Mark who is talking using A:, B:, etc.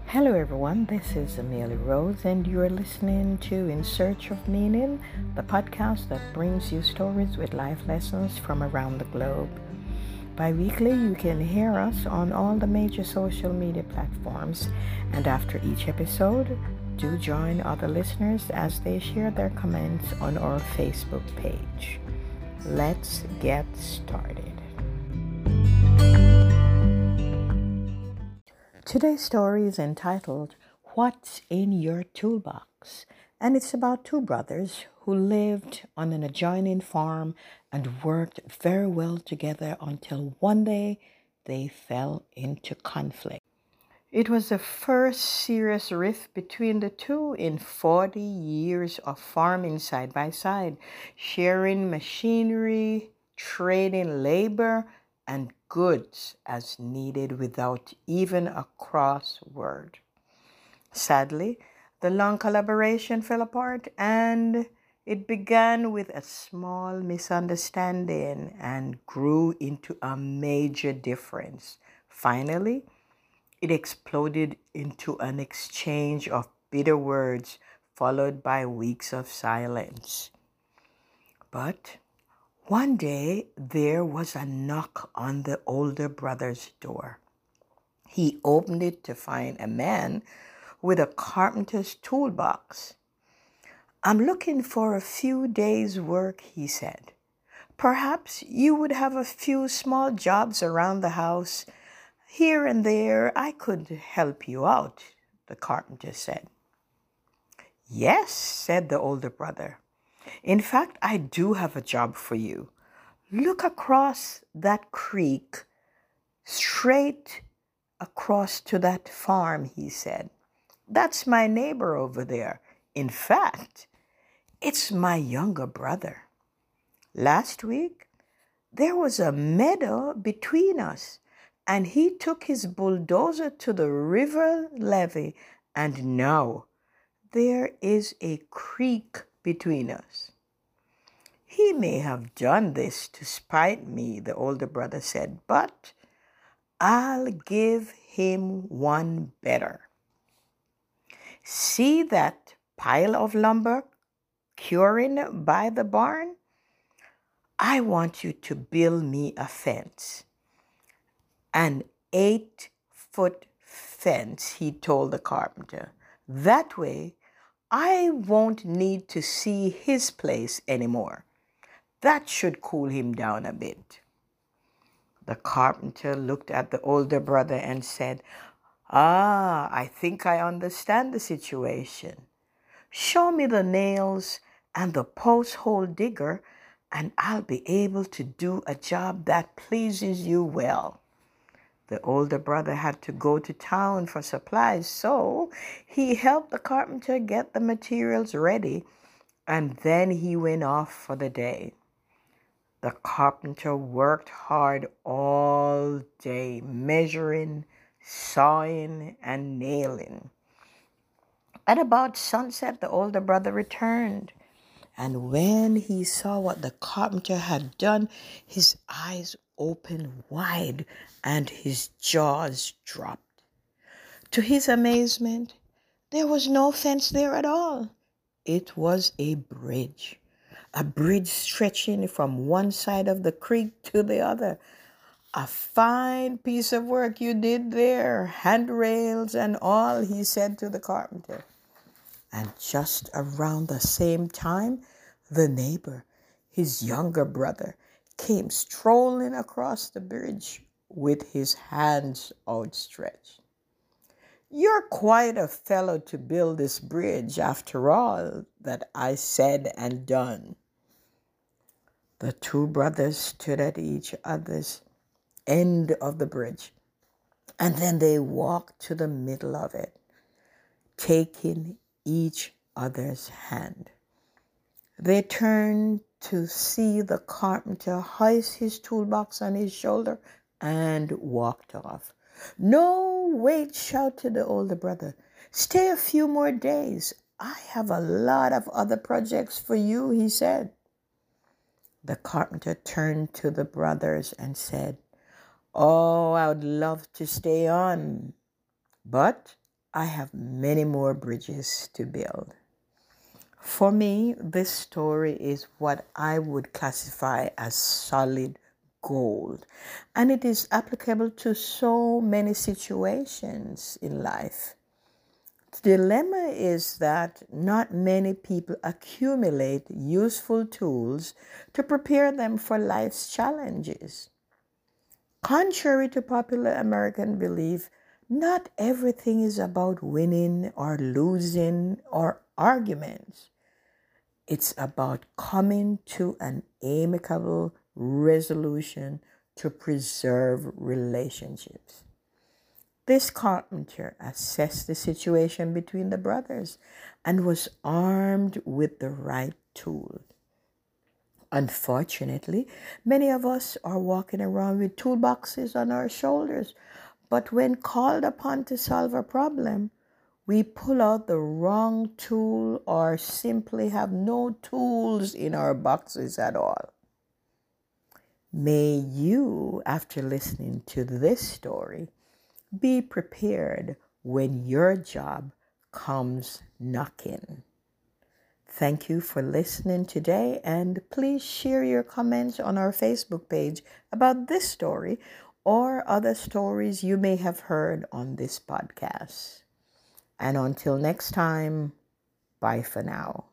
A: Hello, everyone. This is Amelia Rose, and you are listening to In Search of Meaning, the podcast that brings you stories with life lessons from around the globe. Bi-weekly, you can hear us on all the major social media platforms, and after each episode, do join other listeners as they share their comments on our Facebook page. Let's get started. Today's story is entitled, What's in Your Toolbox? And it's about two brothers who lived on an adjoining farm and worked very well together until one day they fell into conflict. It was the first serious rift between the two in 40 years of farming side by side, sharing machinery, trading labor, and goods as needed without even a cross word. Sadly, the long collaboration fell apart and it began with a small misunderstanding and grew into a major difference. Finally, it exploded into an exchange of bitter words followed by weeks of silence. But one day there was a knock on the older brother's door. He opened it to find a man with a carpenter's toolbox. "I'm looking for a few days' work," he said. "Perhaps you would have a few small jobs around the house. Here and there, I could help you out," the carpenter said. "Yes," said the older brother. "In fact, I do have a job for you. Look across that creek, straight across to that farm," he said. "That's my neighbor over there. In fact, it's my younger brother. Last week, there was a meadow between us, and he took his bulldozer to the river levee, and now there is a creek between us." "He may have done this to spite me," the older brother said, "but I'll give him one better. See that pile of lumber curing by the barn? I want you to build me a fence. An 8-foot fence," he told the carpenter. "That way, I won't need to see his place anymore. That should cool him down a bit." The carpenter looked at the older brother and said, I think I understand the situation. Show me the nails and the post hole digger, and I'll be able to do a job that pleases you well." The older brother had to go to town for supplies, so he helped the carpenter get the materials ready, and then he went off for the day. The carpenter worked hard all day, measuring, sawing, and nailing. At about sunset, the older brother returned, and when he saw what the carpenter had done, his eyes opened wide and his jaws dropped. To his amazement, there was no fence there at all. It was a bridge stretching from one side of the creek to the other. "A fine piece of work you did there, handrails and all," he said to the carpenter. And just around the same time, the neighbor, his younger brother, came strolling across the bridge with his hands outstretched. "You're quite a fellow to build this bridge after all that I said and done." The two brothers stood at each other's end of the bridge, and then they walked to the middle of it, taking each other's hand. They turned to see the carpenter hoist his toolbox on his shoulder and walked off. "No, wait," shouted the older brother. "Stay a few more days. I have a lot of other projects for you," he said. The carpenter turned to the brothers and said, "Oh, I would love to stay on, but I have many more bridges to build. For me, this story is what I would classify as solid gold, and it is applicable to so many situations in life. The dilemma is that not many people accumulate useful tools to prepare them for life's challenges. Contrary to popular American belief, not everything is about winning or losing or arguments. It's about coming to an amicable resolution to preserve relationships. This carpenter assessed the situation between the brothers and was armed with the right tool. Unfortunately, many of us are walking around with toolboxes on our shoulders, but when called upon to solve a problem, we pull out the wrong tool or simply have no tools in our boxes at all. May you, after listening to this story, be prepared when your job comes knocking. Thank you for listening today, and please share your comments on our Facebook page about this story or other stories you may have heard on this podcast. And until next time, bye for now.